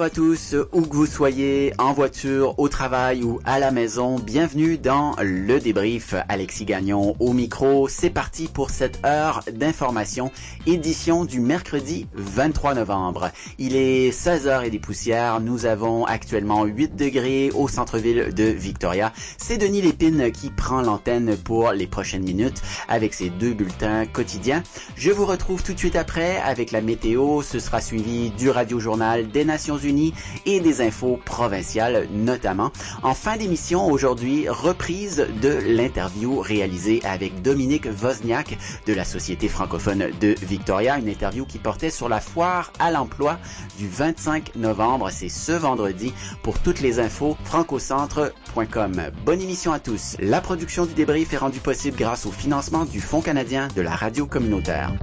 à tous, où que vous soyez, en voiture, au travail ou à la maison, bienvenue dans Le Débrief. Alexis Gagnon au micro, c'est parti pour cette heure d'information, édition du mercredi 23 novembre. Il est 16h et des poussières, nous avons actuellement 8 degrés au centre-ville de Victoria. C'est Denis Lépine qui prend l'antenne pour les prochaines minutes avec ses 2 bulletins quotidiens. Je vous retrouve tout de suite après avec la météo, ce sera suivi du radio-journal des Nations Unies et des infos provinciales notamment. En fin d'émission aujourd'hui, reprise de l'interview réalisée avec Dominique Wozniak de la Société francophone de Victoria, une interview qui portait sur la foire à l'emploi du 25 novembre, c'est ce vendredi. Pour toutes les infos, francocentre.com. Bonne émission à tous. La production du débrief est rendue possible grâce au financement du Fonds canadien de la radio communautaire.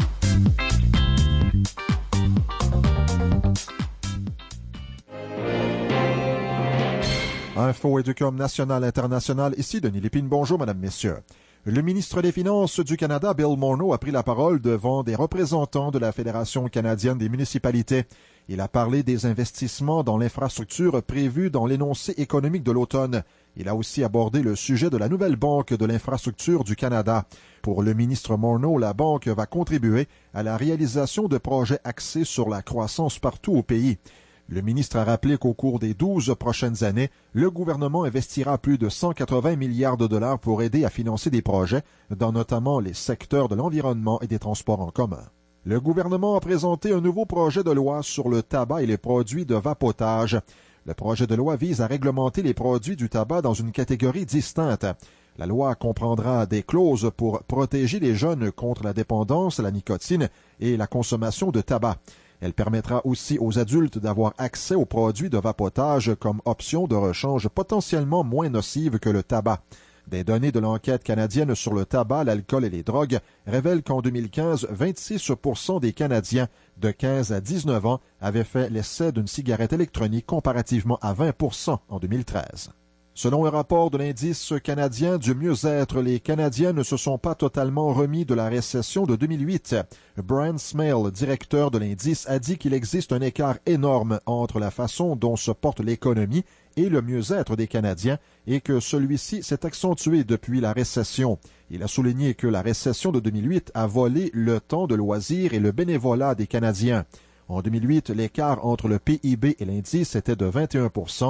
Info Éducom national international, ici Denis Lépine. Bonjour, mesdames, messieurs. Le ministre des Finances du Canada, Bill Morneau, a pris la parole devant des représentants de la Fédération canadienne des municipalités. Il a parlé des investissements dans l'infrastructure prévus dans l'énoncé économique de l'automne. Il a aussi abordé le sujet de la nouvelle Banque de l'infrastructure du Canada. Pour le ministre Morneau, la banque va contribuer à la réalisation de projets axés sur la croissance partout au pays. Le ministre a rappelé qu'au cours des 12 prochaines années, le gouvernement investira plus de 180 milliards de dollars pour aider à financer des projets, dans notamment les secteurs de l'environnement et des transports en commun. Le gouvernement a présenté un nouveau projet de loi sur le tabac et les produits de vapotage. Le projet de loi vise à réglementer les produits du tabac dans une catégorie distincte. La loi comprendra des clauses pour protéger les jeunes contre la dépendance à la nicotine et la consommation de tabac. Elle permettra aussi aux adultes d'avoir accès aux produits de vapotage comme option de rechange potentiellement moins nocive que le tabac. Des données de l'enquête canadienne sur le tabac, l'alcool et les drogues révèlent qu'en 2015, 26% des Canadiens de 15 à 19 ans avaient fait l'essai d'une cigarette électronique comparativement à 20% en 2013. Selon un rapport de l'Indice canadien du mieux-être, les Canadiens ne se sont pas totalement remis de la récession de 2008. Brian Smale, directeur de l'Indice, a dit qu'il existe un écart énorme entre la façon dont se porte l'économie et le mieux-être des Canadiens et que celui-ci s'est accentué depuis la récession. Il a souligné que la récession de 2008 a volé le temps de loisirs et le bénévolat des Canadiens. En 2008, l'écart entre le PIB et l'indice était de 21%,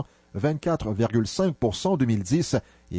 24,5% en 2010 et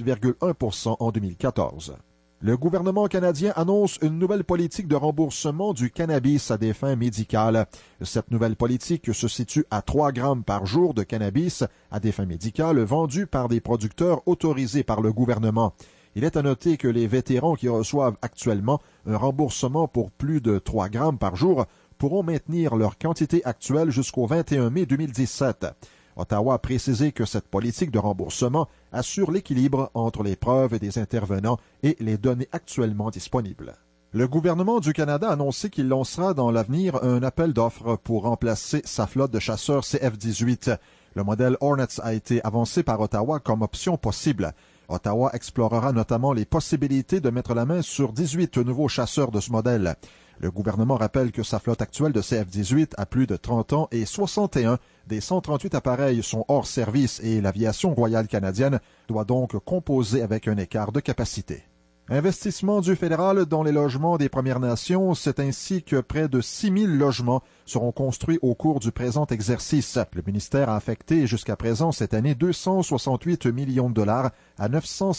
28,1% en 2014. Le gouvernement canadien annonce une nouvelle politique de remboursement du cannabis à des fins médicales. Cette nouvelle politique se situe à 3 grammes par jour de cannabis à des fins médicales vendus par des producteurs autorisés par le gouvernement. Il est à noter que les vétérans qui reçoivent actuellement un remboursement pour plus de 3 grammes par jour pourront maintenir leur quantité actuelle jusqu'au 21 mai 2017. Ottawa a précisé que cette politique de remboursement assure l'équilibre entre les preuves des intervenants et les données actuellement disponibles. Le gouvernement du Canada a annoncé qu'il lancera dans l'avenir un appel d'offres pour remplacer sa flotte de chasseurs CF-18. Le modèle Hornets a été avancé par Ottawa comme option possible. Ottawa explorera notamment les possibilités de mettre la main sur 18 nouveaux chasseurs de ce modèle. Le gouvernement rappelle que sa flotte actuelle de CF-18 a plus de 30 ans et 61 des 138 appareils sont hors service et l'aviation royale canadienne doit donc composer avec un écart de capacité. Investissement du fédéral dans les logements des Premières Nations, c'est ainsi que près de 6 000 logements seront construits au cours du présent exercice. Le ministère a affecté jusqu'à présent cette année 268 millions de dollars à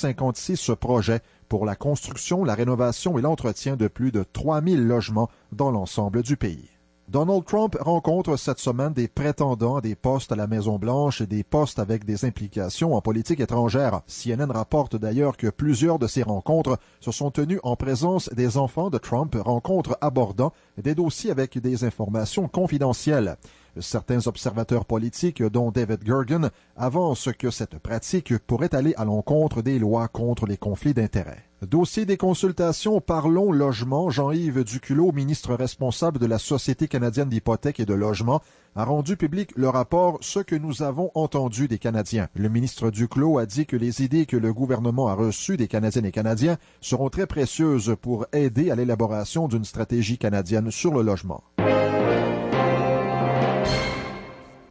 956 projets pour la construction, la rénovation et l'entretien de plus de 3 000 logements dans l'ensemble du pays. Donald Trump rencontre cette semaine des prétendants à des postes à la Maison-Blanche et des postes avec des implications en politique étrangère. CNN rapporte d'ailleurs que plusieurs de ces rencontres se sont tenues en présence des enfants de Trump, rencontres abordant des dossiers avec des informations confidentielles. Certains observateurs politiques, dont David Gergen, avancent que cette pratique pourrait aller à l'encontre des lois contre les conflits d'intérêts. Dossier des consultations Parlons Logement, Jean-Yves Duculot, ministre responsable de la Société canadienne d'hypothèques et de logement, a rendu public le rapport « Ce que nous avons entendu des Canadiens ». Le ministre Duclos a dit que les idées que le gouvernement a reçues des Canadiennes et Canadiens seront très précieuses pour aider à l'élaboration d'une stratégie canadienne sur le logement.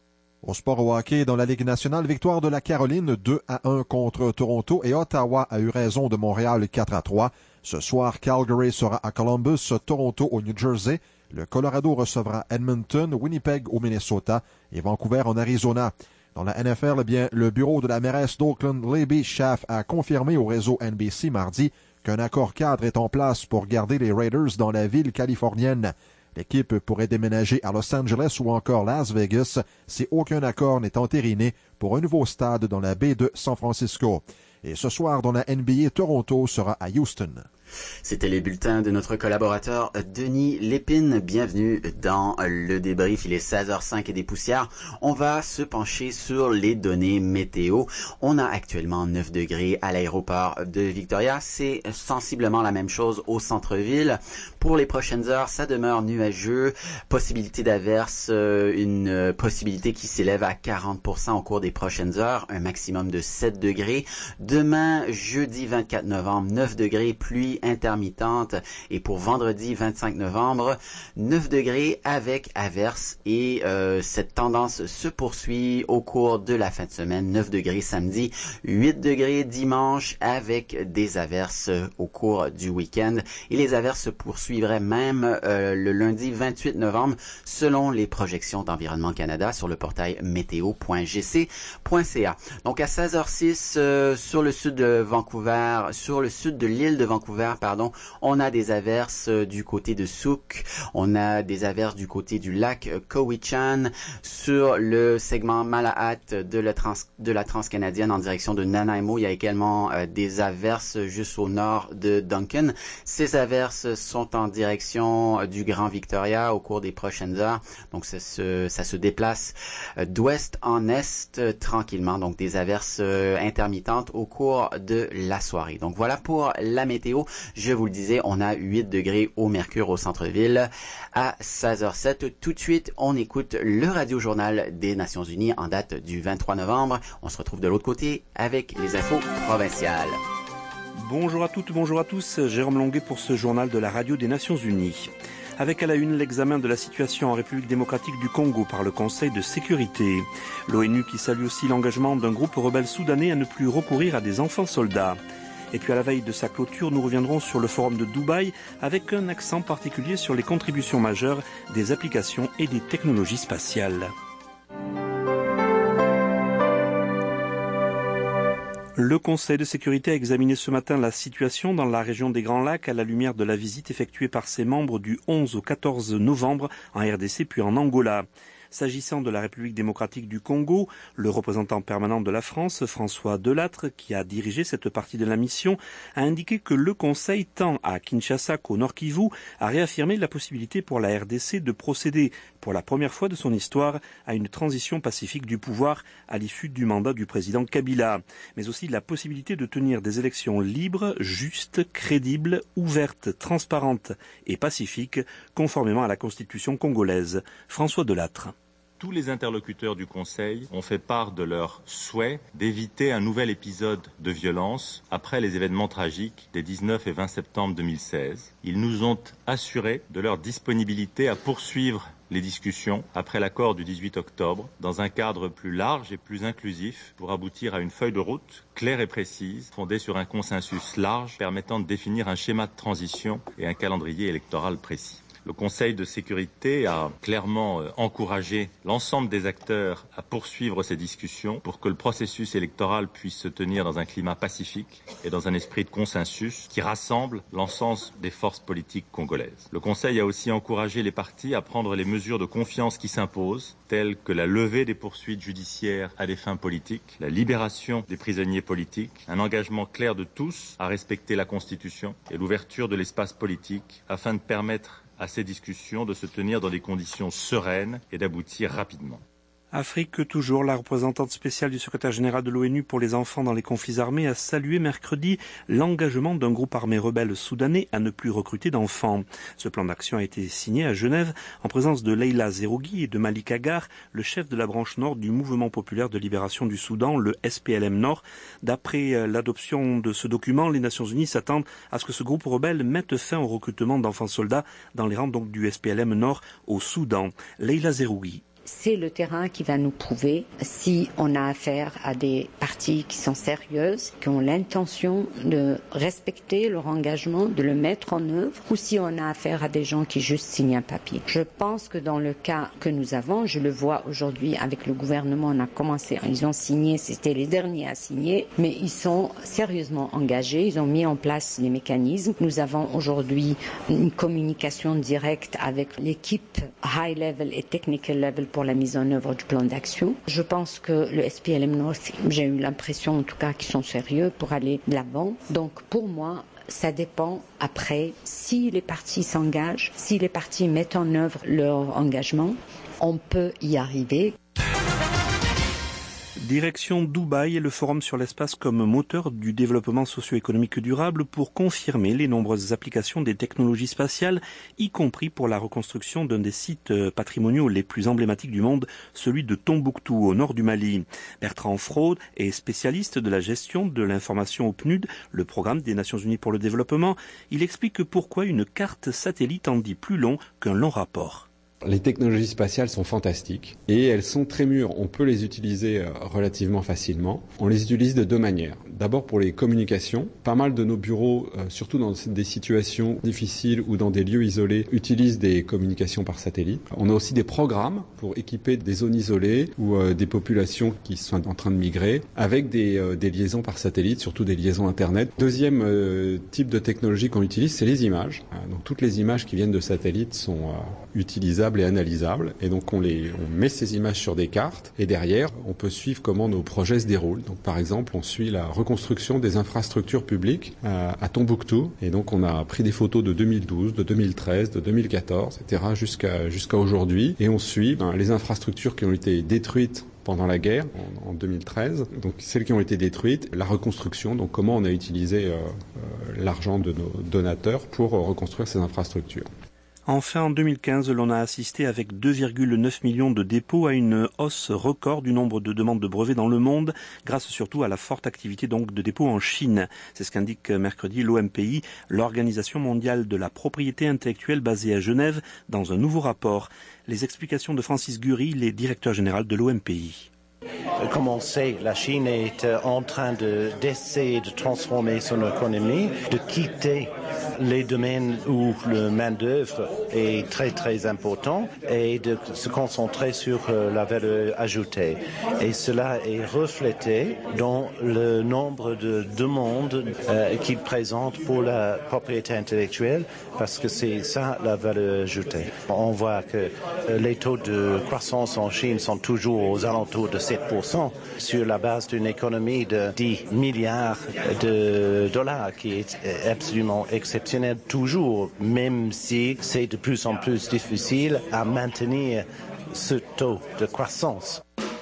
Au sport au hockey, dans la Ligue nationale, victoire de la Caroline 2-1 contre Toronto et Ottawa a eu raison de Montréal 4-3. Ce soir, Calgary sera à Columbus, Toronto au New Jersey. Le Colorado recevra Edmonton, Winnipeg au Minnesota et Vancouver en Arizona. Dans la NFL, le bureau de la mairesse d'Oakland, Libby Schaaf, a confirmé au réseau NBC mardi qu'un accord cadre est en place pour garder les Raiders dans la ville californienne. L'équipe pourrait déménager à Los Angeles ou encore Las Vegas si aucun accord n'est entériné pour un nouveau stade dans la baie de San Francisco. Et ce soir, dans la NBA, Toronto sera à Houston. C'était les bulletins de notre collaborateur Denis Lépine. Bienvenue dans le débrief. Il est 16h05 et des poussières. On va se pencher sur les données météo. On a actuellement 9 degrés à l'aéroport de Victoria. C'est sensiblement la même chose au centre-ville. Pour les prochaines heures, ça demeure nuageux. Possibilité d'averse, une possibilité qui s'élève à 40% au cours des prochaines heures. Un maximum de 7 degrés. Demain, jeudi 24 novembre, 9 degrés, pluie intermittente, et pour vendredi 25 novembre, 9 degrés avec averses, et cette tendance se poursuit au cours de la fin de semaine. 9 degrés samedi, 8 degrés dimanche avec des averses au cours du week-end, et les averses se poursuivraient même le lundi 28 novembre selon les projections d'Environnement Canada sur le portail météo.gc.ca. Donc à 16h06 sur le sud de Vancouver, sur le sud de l'île de Vancouver, on a des averses du côté de Souk, on a des averses du côté du lac Cowichan, sur le segment Malahat de la Transcanadienne en direction de Nanaimo. Il y a également des averses juste au nord de Duncan. Ces averses sont en direction du Grand Victoria au cours des prochaines heures. Donc ça se déplace d'ouest en est tranquillement. Donc des averses intermittentes au cours de la soirée. Donc voilà pour la météo. Je vous le disais, on a 8 degrés au mercure au centre-ville à 16h07. Tout de suite, on écoute le radio-journal des Nations Unies en date du 23 novembre. On se retrouve de l'autre côté avec les infos provinciales. Bonjour à toutes, bonjour à tous. Jérôme Longuet pour ce journal de la radio des Nations Unies. Avec à la une l'examen de la situation en République démocratique du Congo par le Conseil de sécurité. L'ONU qui salue aussi l'engagement d'un groupe rebelle soudanais à ne plus recourir à des enfants soldats. Et puis à la veille de sa clôture, nous reviendrons sur le forum de Dubaï avec un accent particulier sur les contributions majeures des applications et des technologies spatiales. Le Conseil de sécurité a examiné ce matin la situation dans la région des Grands Lacs à la lumière de la visite effectuée par ses membres du 11 au 14 novembre en RDC puis en Angola. S'agissant de la République démocratique du Congo, le représentant permanent de la France, François Delattre, qui a dirigé cette partie de la mission, a indiqué que le Conseil, tant à Kinshasa qu'au Nord Kivu, a réaffirmé la possibilité pour la RDC de procéder, pour la première fois de son histoire, à une transition pacifique du pouvoir à l'issue du mandat du président Kabila, mais aussi la possibilité de tenir des élections libres, justes, crédibles, ouvertes, transparentes et pacifiques, conformément à la Constitution congolaise. François Delattre. Tous les interlocuteurs du Conseil ont fait part de leur souhait d'éviter un nouvel épisode de violence après les événements tragiques des 19 et 20 septembre 2016. Ils nous ont assuré de leur disponibilité à poursuivre les discussions après l'accord du 18 octobre dans un cadre plus large et plus inclusif pour aboutir à une feuille de route claire et précise fondée sur un consensus large permettant de définir un schéma de transition et un calendrier électoral précis. Le Conseil de sécurité a clairement encouragé l'ensemble des acteurs à poursuivre ces discussions pour que le processus électoral puisse se tenir dans un climat pacifique et dans un esprit de consensus qui rassemble l'ensemble des forces politiques congolaises. Le Conseil a aussi encouragé les partis à prendre les mesures de confiance qui s'imposent, telles que la levée des poursuites judiciaires à des fins politiques, la libération des prisonniers politiques, un engagement clair de tous à respecter la Constitution et l'ouverture de l'espace politique afin de permettre à ces discussions de se tenir dans des conditions sereines et d'aboutir rapidement. Afrique toujours, la représentante spéciale du secrétaire général de l'ONU pour les enfants dans les conflits armés a salué mercredi l'engagement d'un groupe armé rebelle soudanais à ne plus recruter d'enfants. Ce plan d'action a été signé à Genève en présence de Leila Zerougui et de Malik Agar, le chef de la branche nord du mouvement populaire de libération du Soudan, le SPLM Nord. D'après l'adoption de ce document, les Nations Unies s'attendent à ce que ce groupe rebelle mette fin au recrutement d'enfants soldats dans les rangs donc du SPLM Nord au Soudan. Leila Zerougui. c'est le terrain qui va nous prouver si on a affaire à des parties qui sont sérieuses, qui ont l'intention de respecter leur engagement, de le mettre en œuvre, ou si on a affaire à des gens qui juste signent un papier. Je pense que dans le cas que nous avons, je le vois aujourd'hui avec le gouvernement, on a commencé, ils ont signé, c'était les derniers à signer, mais ils sont sérieusement engagés, ils ont mis en place les mécanismes. Nous avons aujourd'hui une communication directe avec l'équipe high level et technical level pour la mise en œuvre du plan d'action. Je pense que le SPLM North, j'ai eu l'impression en tout cas qu'ils sont sérieux pour aller de l'avant. Donc pour moi, ça dépend après si les partis s'engagent, si les partis mettent en œuvre leur engagement, on peut y arriver. Direction Dubaï et le Forum sur l'espace comme moteur du développement socio-économique durable pour confirmer les nombreuses applications des technologies spatiales, y compris pour la reconstruction d'un des sites patrimoniaux les plus emblématiques du monde, celui de Tombouctou, au nord du Mali. Bertrand Fraude est spécialiste de la gestion de l'information au PNUD, le programme des Nations Unies pour le développement. Il explique pourquoi une carte satellite en dit plus long qu'un long rapport. Les technologies spatiales sont fantastiques et elles sont très mûres. On peut les utiliser relativement facilement. On les utilise de deux manières. D'abord pour les communications. Pas mal de nos bureaux, surtout dans des situations difficiles ou dans des lieux isolés, utilisent des communications par satellite. On a aussi des programmes pour équiper des zones isolées ou des populations qui sont en train de migrer avec des liaisons par satellite, surtout des liaisons Internet. Deuxième type de technologie qu'on utilise, c'est les images. Donc toutes les images qui viennent de satellites sont utilisables et analysables, et donc on met ces images sur des cartes, et derrière on peut suivre comment nos projets se déroulent. Donc par exemple on suit la reconstruction des infrastructures publiques à Tombouctou, et donc on a pris des photos de 2012, de 2013, de 2014, etc. jusqu'à aujourd'hui, et on suit les infrastructures qui ont été détruites pendant la guerre, en 2013, donc celles qui ont été détruites, la reconstruction, donc comment on a utilisé l'argent de nos donateurs pour reconstruire ces infrastructures. Enfin, en 2015, l'on a assisté avec 2,9 millions de dépôts à une hausse record du nombre de demandes de brevets dans le monde, grâce surtout à la forte activité donc de dépôts en Chine. C'est ce qu'indique mercredi l'OMPI, l'Organisation mondiale de la propriété intellectuelle basée à Genève, dans un nouveau rapport. Les explications de Francis Gury, le directeur général de l'OMPI. Comme on sait, la Chine est en train d'essayer de transformer son économie, de quitter les domaines où le main-d'œuvre est très très important et de se concentrer sur la valeur ajoutée. Et cela est reflété dans le nombre de demandes qu'ils présentent pour la propriété intellectuelle, parce que c'est ça la valeur ajoutée. On voit que les taux de croissance en Chine sont toujours aux alentours de 7%, sur la base d'une économie de 10 milliards de dollars, qui est absolument exceptionnelle toujours, même si c'est de plus en plus difficile à maintenir ce taux de croissance.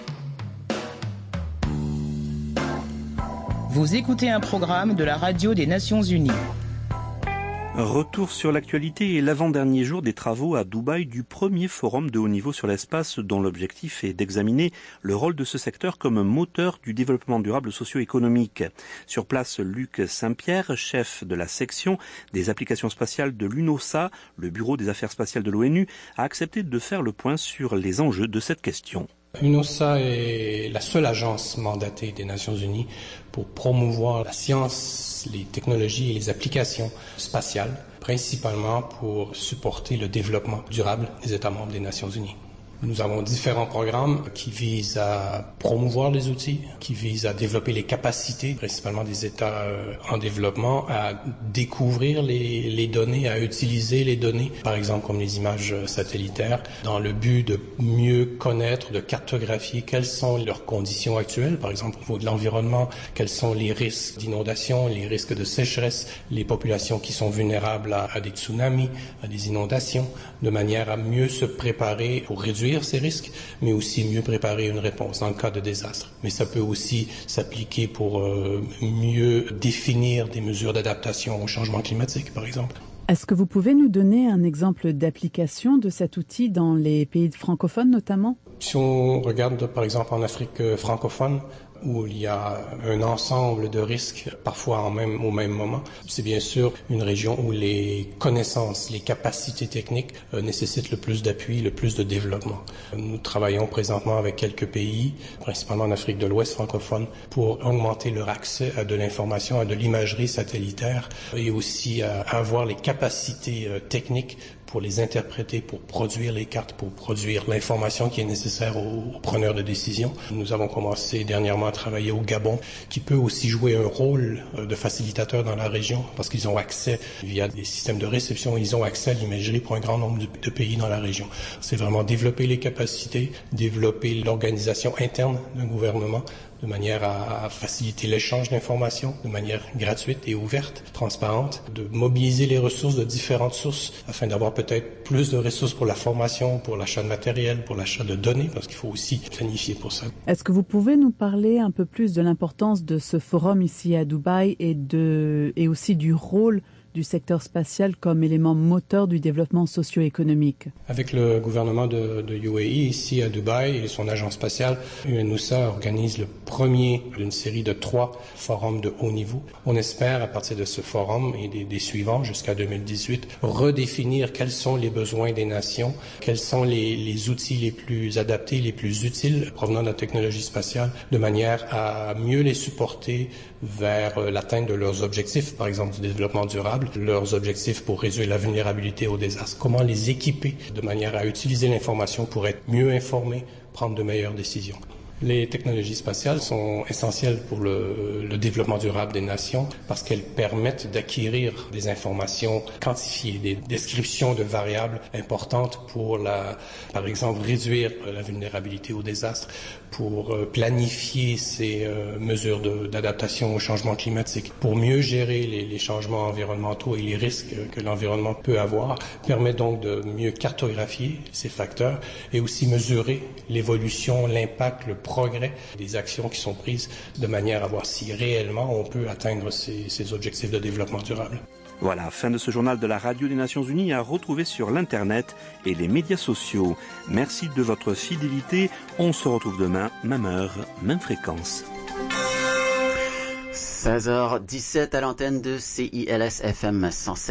Vous écoutez un programme de la radio des Nations Unies. Retour sur l'actualité et l'avant-dernier jour des travaux à Dubaï du premier forum de haut niveau sur l'espace, dont l'objectif est d'examiner le rôle de ce secteur comme moteur du développement durable socio-économique. Sur place, Luc Saint-Pierre, chef de la section des applications spatiales de l'UNOSA, le Bureau des affaires spatiales de l'ONU, a accepté de faire le point sur les enjeux de cette question. UNOSA est la seule agence mandatée des Nations Unies pour promouvoir la science, les technologies et les applications spatiales, principalement pour supporter le développement durable des États membres des Nations Unies. Nous avons différents programmes qui visent à promouvoir les outils, qui visent à développer les capacités, principalement des États en développement, à découvrir les données, à utiliser les données, par exemple comme les images satellitaires, dans le but de mieux connaître, de cartographier quelles sont leurs conditions actuelles, par exemple au niveau de l'environnement, quels sont les risques d'inondation, les risques de sécheresse, les populations qui sont vulnérables à des tsunamis, à des inondations, de manière à mieux se préparer pour réduire ces risques, mais aussi mieux préparer une réponse dans le cas de désastre. Mais ça peut aussi s'appliquer pour mieux définir des mesures d'adaptation au changement climatique, par exemple. Est-ce que vous pouvez nous donner un exemple d'application de cet outil dans les pays francophones notamment? Si on regarde par exemple en Afrique francophone, où il y a un ensemble de risques, parfois au même moment. C'est bien sûr une région où les connaissances, les capacités techniques nécessitent le plus d'appui, le plus de développement. Nous travaillons présentement avec quelques pays, principalement en Afrique de l'Ouest francophone, pour augmenter leur accès à de l'information, à de l'imagerie satellitaire et aussi à avoir les capacités techniques pour les interpréter, pour produire les cartes, pour produire l'information qui est nécessaire aux preneurs de décision. Nous avons commencé dernièrement à travailler au Gabon, qui peut aussi jouer un rôle de facilitateur dans la région, parce qu'ils ont accès, via des systèmes de réception, ils ont accès à l'imagerie pour un grand nombre de pays dans la région. C'est vraiment développer les capacités, développer l'organisation interne d'un gouvernement, de manière à faciliter l'échange d'informations de manière gratuite et ouverte, transparente, de mobiliser les ressources de différentes sources afin d'avoir peut-être plus de ressources pour la formation, pour l'achat de matériel, pour l'achat de données, parce qu'il faut aussi planifier pour ça. Est-ce que vous pouvez nous parler un peu plus de l'importance de ce forum ici à Dubaï et aussi du rôle du secteur spatial comme élément moteur du développement socio-économique? Avec le gouvernement de UAE ici à Dubaï et son agence spatiale, UNOOSA organise le premier d'une série de 3 forums de haut niveau. On espère, à partir de ce forum et des suivants jusqu'à 2018, redéfinir quels sont les besoins des nations, quels sont les outils les plus adaptés, les plus utiles provenant de la technologie spatiale, de manière à mieux les supporter vers l'atteinte de leurs objectifs, par exemple du développement durable, leurs objectifs pour réduire la vulnérabilité au désastre, comment les équiper de manière à utiliser l'information pour être mieux informés, prendre de meilleures décisions. Les technologies spatiales sont essentielles pour le développement durable des nations parce qu'elles permettent d'acquérir des informations quantifiées, des descriptions de variables importantes pour par exemple, réduire la vulnérabilité au désastre, pour planifier ces mesures d'adaptation au changement climatique, pour mieux gérer les changements environnementaux et les risques que l'environnement peut avoir, permet donc de mieux cartographier ces facteurs et aussi mesurer l'évolution, l'impact, le progrès des actions qui sont prises de manière à voir si réellement on peut atteindre ces objectifs de développement durable. Voilà, fin de ce journal de la Radio des Nations Unies à retrouver sur l'Internet et les médias sociaux. Merci de votre fidélité. On se retrouve demain, même heure, même fréquence. 16h17 à l'antenne de CILS FM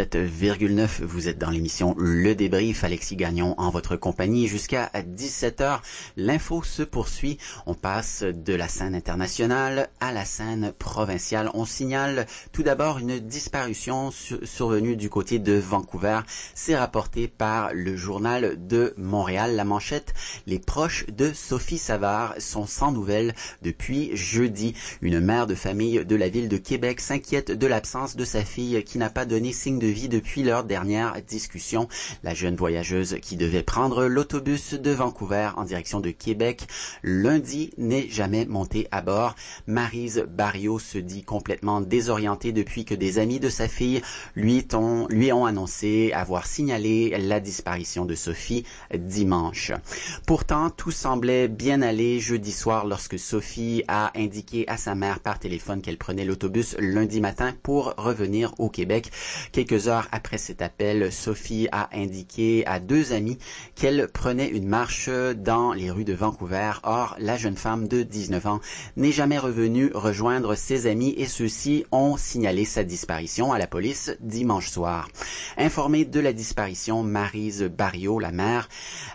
107,9. Vous êtes dans l'émission Le Débrief. Alexis Gagnon en votre compagnie jusqu'à 17h. L'info se poursuit. On passe de la scène internationale à la scène provinciale. On signale tout d'abord une disparition survenue du côté de Vancouver. C'est rapporté par le Journal de Montréal. La manchette: les proches de Sophie Savard sont sans nouvelles depuis jeudi. Une mère de famille de la ville de Québec s'inquiète de l'absence de sa fille qui n'a pas donné signe de vie depuis leur dernière discussion. La jeune voyageuse qui devait prendre l'autobus de Vancouver en direction de Québec lundi n'est jamais montée à bord. Maryse Barriot se dit complètement désorientée depuis que des amis de sa fille lui ont annoncé avoir signalé la disparition de Sophie dimanche. Pourtant, tout semblait bien aller jeudi soir lorsque Sophie a indiqué à sa mère par téléphone qu'elle prenait l'autobus lundi matin pour revenir au Québec. Quelques heures après cet appel, Sophie a indiqué à 2 amis qu'elle prenait une marche dans les rues de Vancouver. Or, la jeune femme de 19 ans n'est jamais revenue rejoindre ses amis et ceux-ci ont signalé sa disparition à la police dimanche soir. Informée de la disparition, Maryse Barriot, la mère,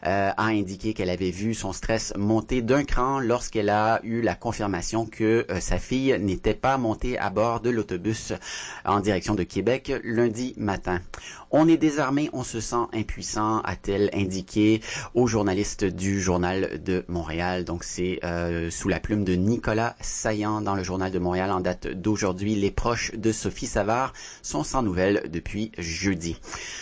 a indiqué qu'elle avait vu son stress monter d'un cran lorsqu'elle a eu la confirmation que sa fille n'était pas montée à bord de l'autobus en direction de Québec lundi matin. On est désarmé, on se sent impuissant, a-t-elle indiqué aux journalistes du Journal de Montréal. Donc c'est sous la plume de Nicolas Saillant dans le Journal de Montréal en date d'aujourd'hui. Les proches de Sophie Savard sont sans nouvelles depuis jeudi.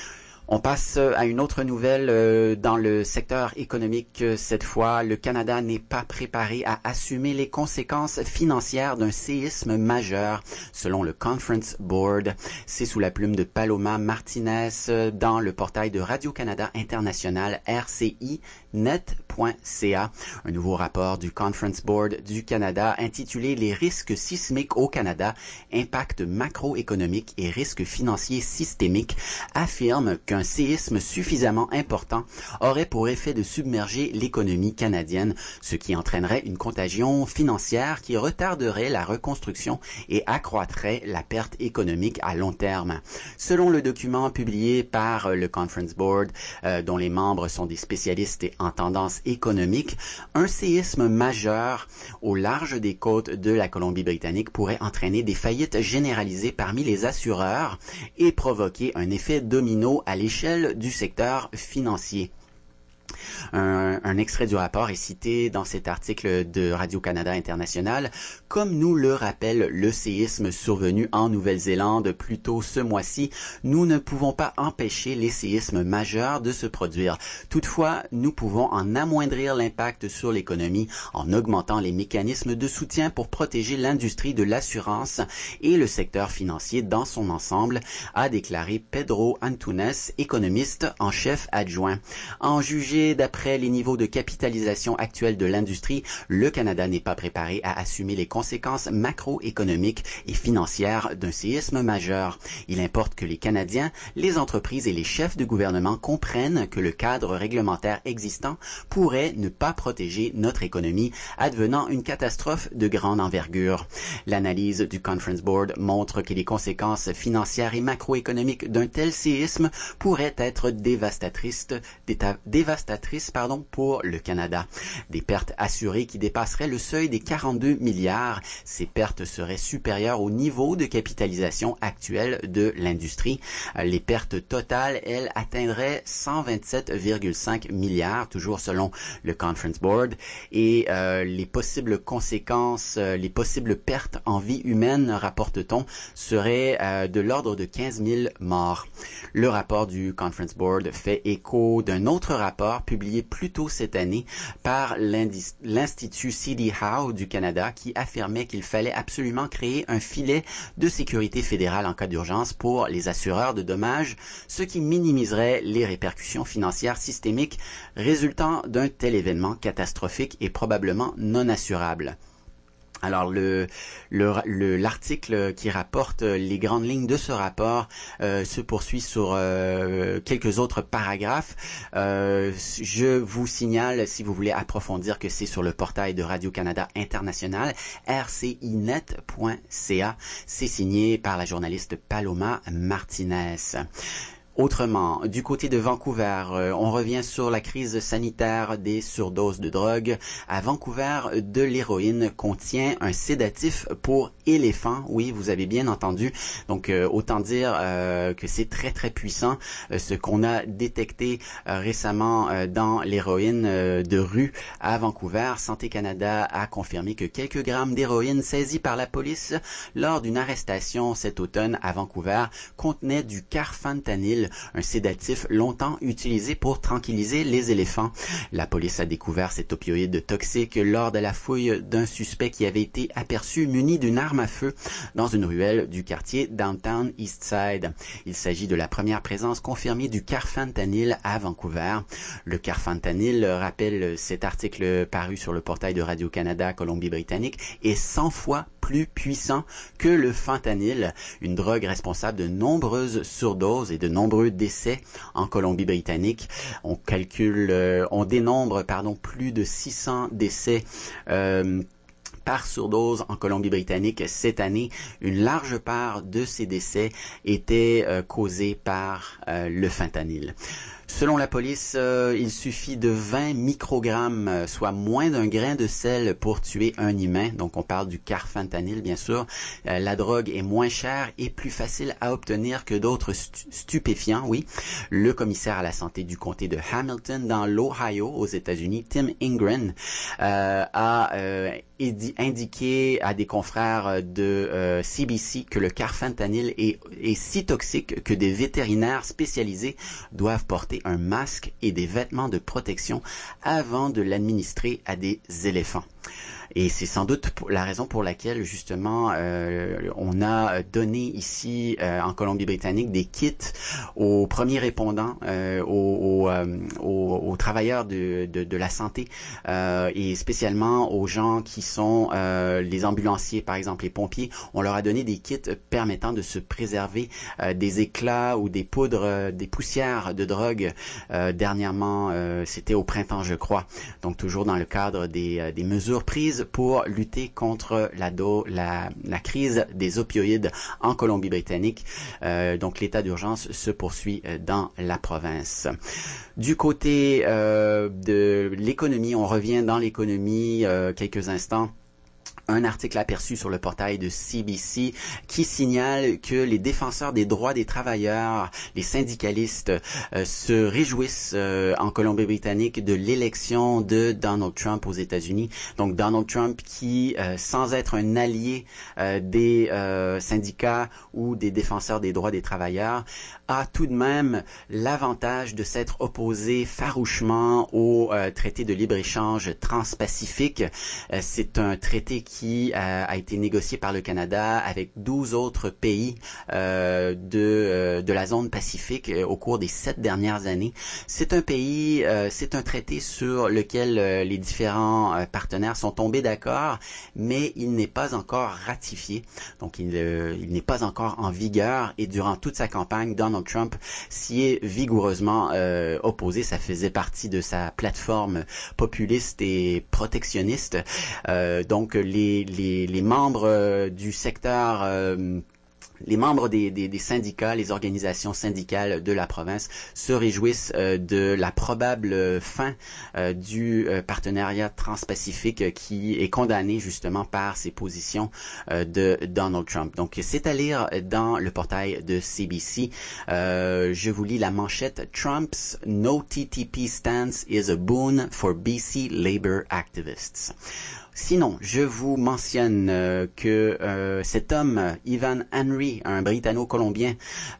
On passe à une autre nouvelle dans le secteur économique. Cette fois, le Canada n'est pas préparé à assumer les conséquences financières d'un séisme majeur, selon le Conference Board. C'est sous la plume de Paloma Martinez dans le portail de Radio-Canada International RCI Net.ca. CNET.ca, un nouveau rapport du Conference Board du Canada intitulé « Les risques sismiques au Canada, impact macroéconomique et risques financiers systémiques » affirme qu'un séisme suffisamment important aurait pour effet de submerger l'économie canadienne, ce qui entraînerait une contagion financière qui retarderait la reconstruction et accroîtrait la perte économique à long terme. Selon le document publié par le Conference Board, dont les membres sont des spécialistes en tendance économique, un séisme majeur au large des côtes de la Colombie-Britannique pourrait entraîner des faillites généralisées parmi les assureurs et provoquer un effet domino à l'échelle du secteur financier. Un extrait du rapport est cité dans cet article de Radio-Canada International. Comme nous le rappelle le séisme survenu en Nouvelle-Zélande plus tôt ce mois-ci, nous ne pouvons pas empêcher les séismes majeurs de se produire. Toutefois, nous pouvons en amoindrir l'impact sur l'économie en augmentant les mécanismes de soutien pour protéger l'industrie de l'assurance et le secteur financier dans son ensemble, a déclaré Pedro Antunes, économiste en chef adjoint. En juger d'après les niveaux de capitalisation actuels de l'industrie, le Canada n'est pas préparé à assumer les conséquences macroéconomiques et financières d'un séisme majeur. Il importe que les Canadiens, les entreprises et les chefs de gouvernement comprennent que le cadre réglementaire existant pourrait ne pas protéger notre économie advenant une catastrophe de grande envergure. L'analyse du Conference Board montre que les conséquences financières et macroéconomiques d'un tel séisme pourraient être dévastatrices pour le Canada. Des pertes assurées qui dépasseraient le seuil des 42 milliards. Ces pertes seraient supérieures au niveau de capitalisation actuel de l'industrie. Les pertes totales, elles, atteindraient 127,5 milliards, toujours selon le Conference Board. Et les possibles conséquences, les possibles pertes en vie humaine, rapporte-t-on, seraient de l'ordre de 15 000 morts. Le rapport du Conference Board fait écho d'un autre rapport publié plus tôt cette année par l'Institut C.D. Howe du Canada qui affirmait qu'il fallait absolument créer un filet de sécurité fédérale en cas d'urgence pour les assureurs de dommages, ce qui minimiserait les répercussions financières systémiques résultant d'un tel événement catastrophique et probablement non assurable. Alors l'article qui rapporte les grandes lignes de ce rapport se poursuit sur quelques autres paragraphes. Je vous signale, si vous voulez approfondir, que c'est sur le portail de Radio-Canada International, rcinet.ca. C'est signé par la journaliste Paloma Martinez. Autrement, du côté de Vancouver, on revient sur la crise sanitaire des surdoses de drogue. À Vancouver, de l'héroïne contient un sédatif pour éléphants. Oui, vous avez bien entendu. Donc, autant dire que c'est très, très puissant. Ce qu'on a détecté récemment dans l'héroïne de rue à Vancouver, Santé Canada a confirmé que quelques grammes d'héroïne saisis par la police lors d'une arrestation cet automne à Vancouver contenaient du carfentanil, un sédatif longtemps utilisé pour tranquilliser les éléphants. La police a découvert cet opioïde toxique lors de la fouille d'un suspect qui avait été aperçu muni d'une arme à feu dans une ruelle du quartier Downtown Eastside. Il s'agit de la première présence confirmée du carfentanil à Vancouver. Le carfentanil, rappelle cet article paru sur le portail de Radio-Canada Colombie-Britannique, est 100 fois plus puissant que le fentanyl, une drogue responsable de nombreuses surdoses et de nombreux décès en Colombie-Britannique. On dénombre plus de 600 décès par surdose en Colombie-Britannique cette année. Une large part de ces décès étaient causés par le fentanyl. Selon la police, il suffit de 20 microgrammes, soit moins d'un grain de sel pour tuer un humain. Donc on parle du carfentanil, bien sûr. La drogue est moins chère et plus facile à obtenir que d'autres stupéfiants, oui. Le commissaire à la santé du comté de Hamilton, dans l'Ohio, aux États-Unis, Tim Ingren, a indiqué à des confrères de CBC que le carfentanil est si toxique que des vétérinaires spécialisés doivent porter un masque et des vêtements de protection avant de l'administrer à des éléphants. Et c'est sans doute la raison pour laquelle, justement, on a donné ici, en Colombie-Britannique, des kits aux premiers répondants, aux travailleurs de la santé, et spécialement aux gens qui sont les ambulanciers, par exemple les pompiers. On leur a donné des kits permettant de se préserver des éclats ou des poudres, des poussières de drogue. Dernièrement, c'était au printemps, je crois. Donc, toujours dans le cadre des mesures prises pour lutter contre la crise des opioïdes en Colombie-Britannique. Donc, l'état d'urgence se poursuit dans la province. Du côté de l'économie, on revient dans l'économie quelques instants. Un article aperçu sur le portail de CBC qui signale que les défenseurs des droits des travailleurs, les syndicalistes, se réjouissent en Colombie-Britannique de l'élection de Donald Trump aux États-Unis. Donc Donald Trump qui, sans être un allié des syndicats ou des défenseurs des droits des travailleurs, a tout de même l'avantage de s'être opposé farouchement au traité de libre-échange transpacifique. C'est un traité qui a été négocié par le Canada avec 12 autres pays de la zone Pacifique au cours des 7 dernières années. C'est un traité sur lequel les différents partenaires sont tombés d'accord, mais il n'est pas encore ratifié. Donc il n'est pas encore en vigueur et durant toute sa campagne, Donald Trump s'y est vigoureusement opposé. Ça faisait partie de sa plateforme populiste et protectionniste. Donc les membres du secteur, les membres des syndicats, les organisations syndicales de la province se réjouissent de la probable fin du partenariat transpacifique qui est condamné justement par ces positions de Donald Trump. Donc c'est à lire dans le portail de CBC. Je vous lis la manchette. Trump's no TTP stance is a boon for BC labor activists. Sinon, je vous mentionne que cet homme, Ivan Henry, un Britanno-Colombien,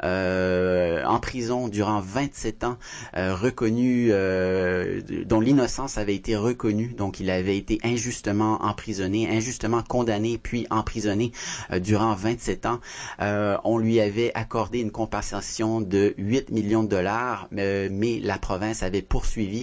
en prison durant 27 ans, reconnu, dont l'innocence avait été reconnue, donc il avait été injustement emprisonné, injustement condamné, puis emprisonné durant 27 ans. On lui avait accordé une compensation de 8 millions de dollars, mais la province avait poursuivi,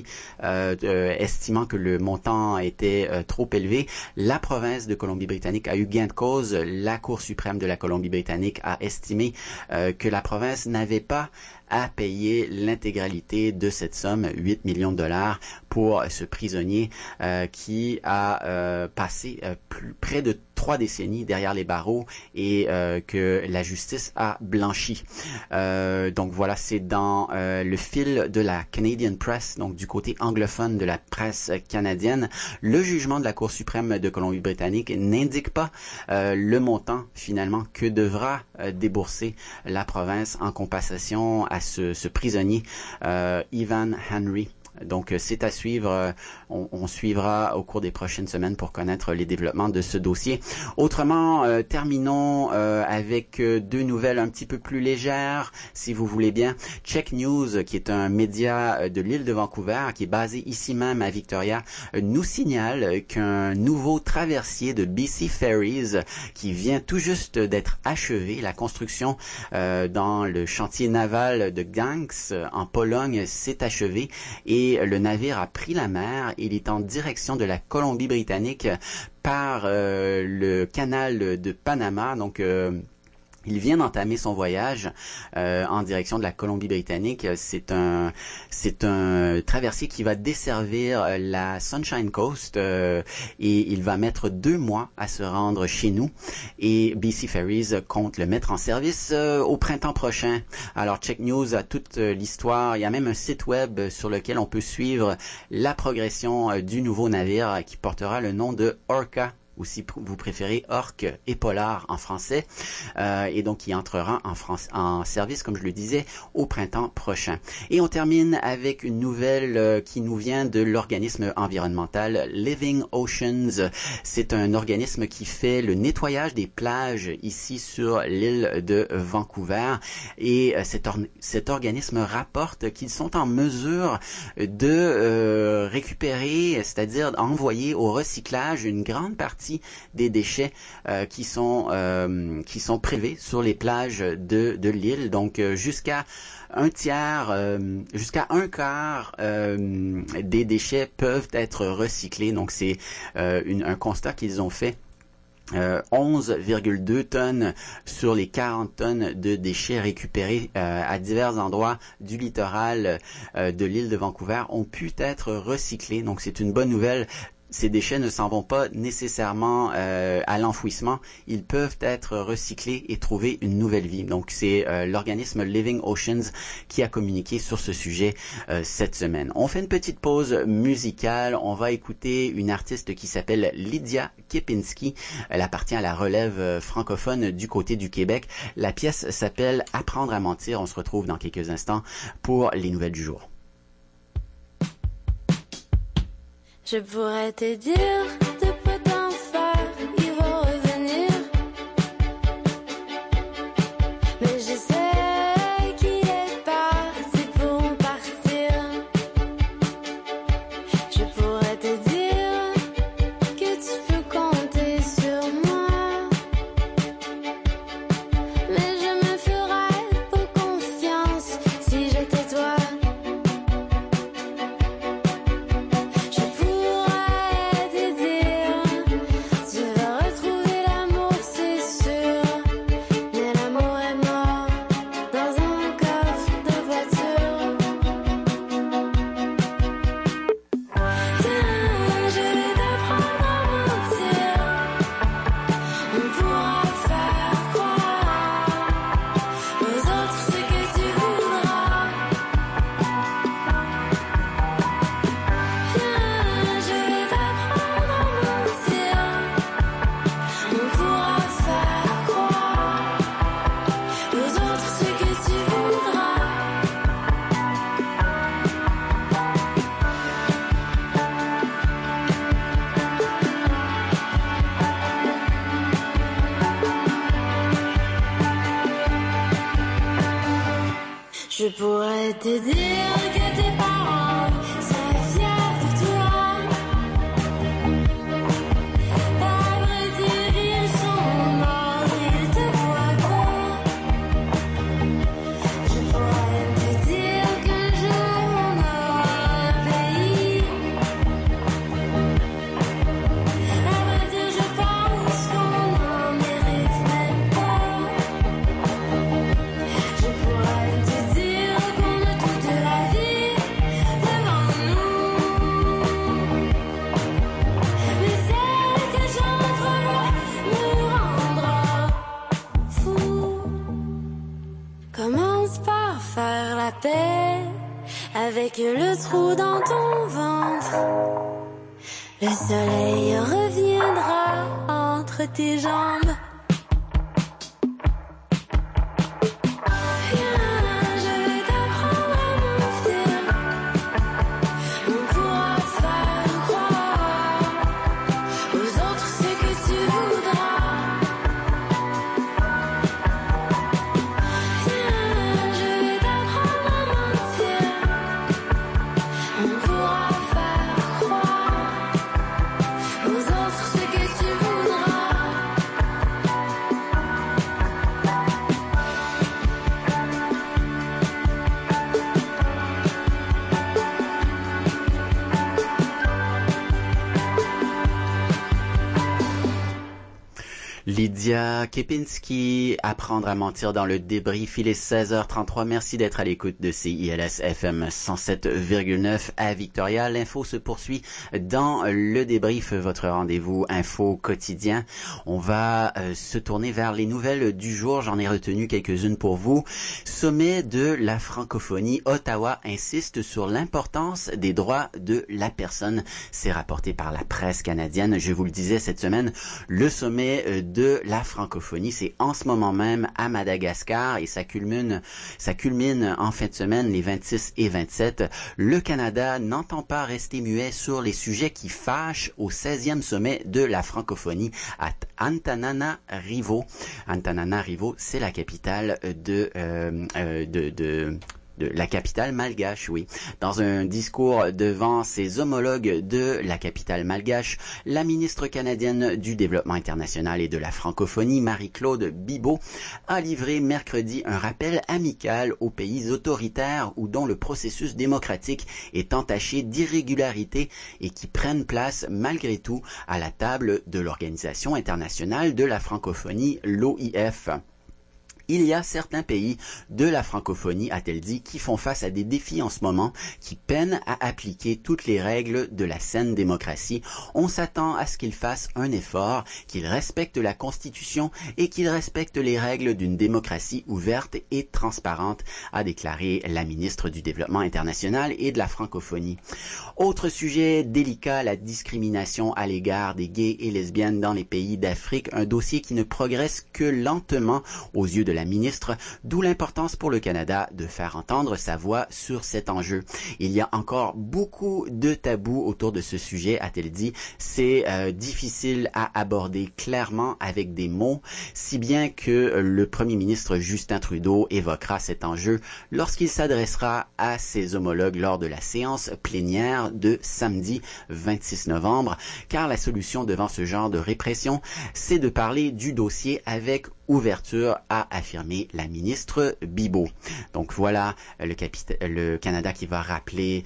estimant que le montant était trop élevé. La province de Colombie-Britannique a eu gain de cause. La Cour suprême de la Colombie-Britannique a estimé que la province n'avait pas à payer l'intégralité de cette somme, 8 millions de dollars, pour ce prisonnier qui a passé près de 3 décennies derrière les barreaux et que la justice a blanchi. Donc voilà, c'est dans le fil de la Canadian Press, donc du côté anglophone de la presse canadienne. Le jugement de la Cour suprême de Colombie-Britannique n'indique pas le montant finalement que devra débourser la province en compensation à ce prisonnier Ivan Henry. Donc, c'est à suivre. On suivra au cours des prochaines semaines pour connaître les développements de ce dossier. Autrement, terminons avec 2 nouvelles un petit peu plus légères, si vous voulez bien. Check News, qui est un média de l'île de Vancouver, qui est basé ici même à Victoria, nous signale qu'un nouveau traversier de BC Ferries, qui vient tout juste d'être achevé, la construction dans le chantier naval de Gdańsk, en Pologne, s'est achevée et le navire a pris la mer. Il est en direction de la Colombie-Britannique par le canal de Panama. Donc, il vient d'entamer son voyage en direction de la Colombie-Britannique. C'est un traversier qui va desservir la Sunshine Coast et il va mettre 2 mois à se rendre chez nous. Et BC Ferries compte le mettre en service au printemps prochain. Alors Check News a toute l'histoire. Il y a même un site web sur lequel on peut suivre la progression du nouveau navire qui portera le nom de Orca ou si vous préférez Orque et Polar en français, et donc qui entrera en service, comme je le disais, au printemps prochain. Et on termine avec une nouvelle qui nous vient de l'organisme environnemental Living Oceans. C'est un organisme qui fait le nettoyage des plages ici sur l'île de Vancouver, et cet organisme rapporte qu'ils sont en mesure de récupérer, c'est-à-dire envoyer au recyclage une grande partie des déchets qui sont prélevés sur les plages de l'île, donc jusqu'à un tiers, jusqu'à un quart des déchets peuvent être recyclés. Donc c'est un constat qu'ils ont fait. 11,2 tonnes sur les 40 tonnes de déchets récupérés à divers endroits du littoral de l'île de Vancouver ont pu être recyclés. Donc c'est une bonne nouvelle. Ces déchets ne s'en vont pas nécessairement à l'enfouissement. Ils peuvent être recyclés et trouver une nouvelle vie. Donc, c'est l'organisme Living Oceans qui a communiqué sur ce sujet cette semaine. On fait une petite pause musicale. On va écouter une artiste qui s'appelle Lydia Kepinski. Elle appartient à la relève francophone du côté du Québec. La pièce s'appelle « Apprendre à mentir ». On se retrouve dans quelques instants pour les nouvelles du jour. Je pourrais te dire de peu d'en faire, ils vont revenir. Mais je sais qu'il est parti pour partir. Je pourrais te dire que tu peux compter sur moi. Mais je me ferais pas confiance si j'étais toi. Je pourrais te dire que tes parents seraient fiers de toi. À vrai dire, ils sont morts, ils te voient pas. Je pourrais te dire qu'un jour on aura un pays. À vrai dire, je pense qu'on n'en mérite même pas. Je pourrais te dire qu'on a toute la vie devant nous. Mais celle que j'entrevois nous rendra fous. Commence par faire la paix avec le trou dans ton ventre. Le soleil reviendra entre tes jambes. Lydia Kepinski, apprendre à mentir dans le débrief. Il est 16h33. Merci d'être à l'écoute de CILS FM 107,9 à Victoria. L'info se poursuit dans le débrief, votre rendez-vous info quotidien. On va se tourner vers les nouvelles du jour. J'en ai retenu quelques-unes pour vous. Sommet de la francophonie. Ottawa insiste sur l'importance des droits de la personne. C'est rapporté par la presse canadienne. Je vous le disais cette semaine, le sommet de la francophonie, c'est en ce moment même à Madagascar et ça culmine en fin de semaine, les 26 et 27. Le Canada n'entend pas rester muet sur les sujets qui fâchent au 16e sommet de la francophonie à Antananarivo. Antananarivo, c'est la capitale de la capitale malgache, oui. Dans un discours devant ses homologues de la capitale malgache, la ministre canadienne du Développement international et de la francophonie, Marie-Claude Bibeau, a livré mercredi un rappel amical aux pays autoritaires ou dont le processus démocratique est entaché d'irrégularités et qui prennent place malgré tout à la table de l'Organisation internationale de la francophonie, l'OIF. Il y a certains pays de la francophonie, a-t-elle dit, qui font face à des défis en ce moment, qui peinent à appliquer toutes les règles de la saine démocratie. On s'attend à ce qu'ils fassent un effort, qu'ils respectent la Constitution et qu'ils respectent les règles d'une démocratie ouverte et transparente, a déclaré la ministre du Développement international et de la francophonie. Autre sujet délicat, la discrimination à l'égard des gays et lesbiennes dans les pays d'Afrique, un dossier qui ne progresse que lentement aux yeux de la ministre, d'où l'importance pour le Canada de faire entendre sa voix sur cet enjeu. Il y a encore beaucoup de tabous autour de ce sujet, a-t-elle dit. C'est difficile à aborder clairement avec des mots, si bien que le premier ministre Justin Trudeau évoquera cet enjeu lorsqu'il s'adressera à ses homologues lors de la séance plénière de samedi 26 novembre, car la solution devant ce genre de répression, c'est de parler du dossier avec ouverture, a affirmé la ministre Bibeau. Donc voilà le Canada qui va rappeler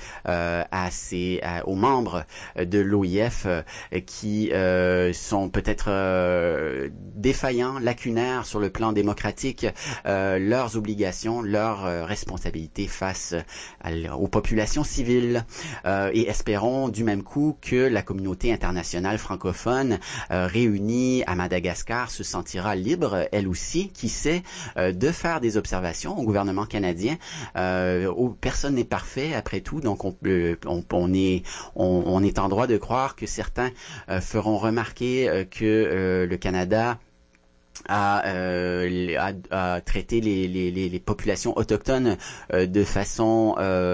aux membres de l'OIF qui sont peut-être défaillants, lacunaires sur le plan démocratique, leurs obligations, leurs responsabilités face aux populations civiles. Et espérons du même coup que la communauté internationale francophone réunie à Madagascar se sentira libre, elle aussi, qui sait, de faire des observations au gouvernement canadien. Personne n'est parfait après tout, donc on est en droit de croire que certains feront remarquer que le Canada à traiter les populations autochtones de façon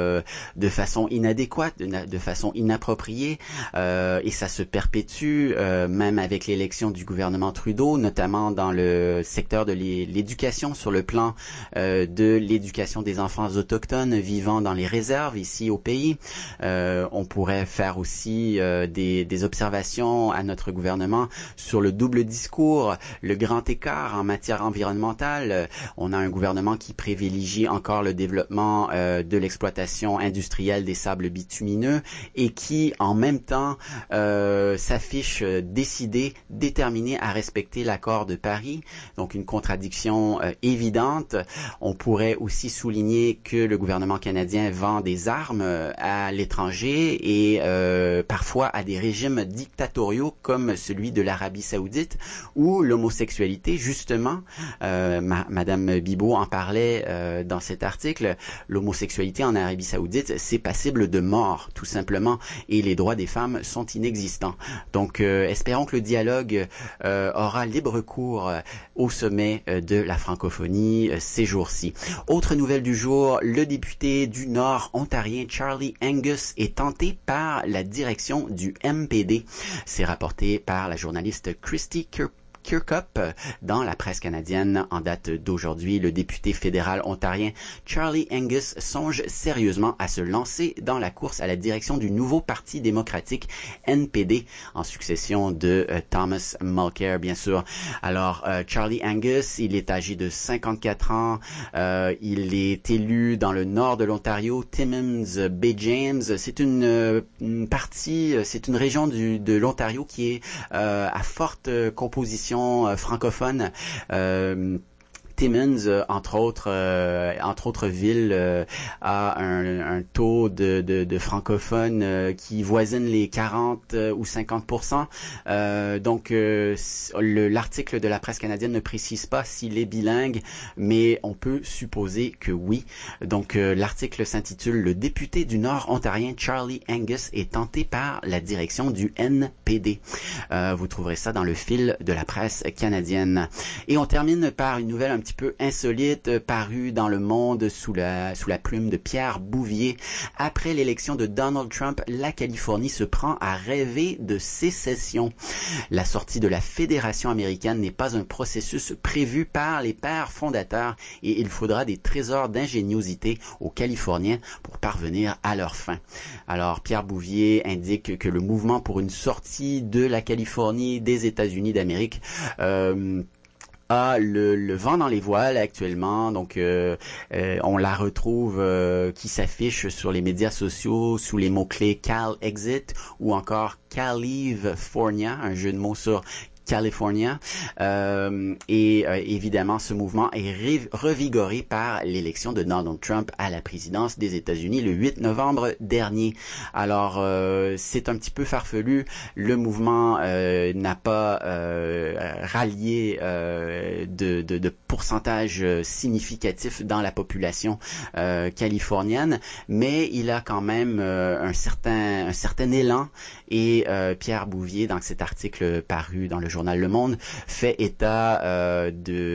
inadéquate, de façon inappropriée, et ça se perpétue même avec l'élection du gouvernement Trudeau, notamment dans le secteur de l'éducation, sur le plan de l'éducation des enfants autochtones vivant dans les réserves ici au pays. On pourrait faire aussi des observations à notre gouvernement sur le double discours, le grand écart en matière environnementale. On a un gouvernement qui privilégie encore le développement de l'exploitation industrielle des sables bitumineux et qui, en même temps, s'affiche déterminé à respecter l'accord de Paris. Donc une contradiction évidente. On pourrait aussi souligner que le gouvernement canadien vend des armes à l'étranger et parfois à des régimes dictatoriaux comme celui de l'Arabie Saoudite, où l'homosexualité, justement, Madame Bibeau en parlait dans cet article, l'homosexualité en Arabie Saoudite, c'est passible de mort, tout simplement, et les droits des femmes sont inexistants. Donc, espérons que le dialogue aura libre cours au sommet de la francophonie ces jours-ci. Autre nouvelle du jour, le député du Nord ontarien Charlie Angus est tenté par la direction du MPD. C'est rapporté par la journaliste Christy Kirkup dans la presse canadienne en date d'aujourd'hui. Le député fédéral ontarien Charlie Angus songe sérieusement à se lancer dans la course à la direction du nouveau Parti démocratique NPD en succession de Thomas Mulcair, bien sûr. Alors, Charlie Angus, il est âgé de 54 ans. Il est élu dans le nord de l'Ontario, Timmins Bay James. C'est une région de l'Ontario qui est à forte composition population francophone. Timmins, entre autres villes, a un taux de francophones qui voisine les 40 ou 50%. Donc, l'article de la presse canadienne ne précise pas s'il est bilingue, mais on peut supposer que oui. Donc, l'article s'intitule « Le député du Nord ontarien Charlie Angus est tenté par la direction du NPD ». Vous trouverez ça dans le fil de la presse canadienne. Et on termine par une nouvelle un petit peu insolite parue dans Le Monde sous la plume de Pierre Bouvier. Après l'élection de Donald Trump, la Californie se prend à rêver de sécession. La sortie de la Fédération américaine n'est pas un processus prévu par les pères fondateurs et il faudra des trésors d'ingéniosité aux Californiens pour parvenir à leur fin. Alors, Pierre Bouvier indique que le mouvement pour une sortie de la Californie des États-Unis d'Amérique a le vent dans les voiles actuellement, donc on la retrouve qui s'affiche sur les médias sociaux sous les mots-clés Cal Exit ou encore California, un jeu de mots sur California, et évidemment ce mouvement est revigoré par l'élection de Donald Trump à la présidence des États-Unis le 8 novembre dernier. Alors c'est un petit peu farfelu, le mouvement n'a pas rallié de pourcentage significatif dans la population californienne, mais il a quand même un certain élan et Pierre Bouvier, dans cet article paru dans le journal Le Monde, fait état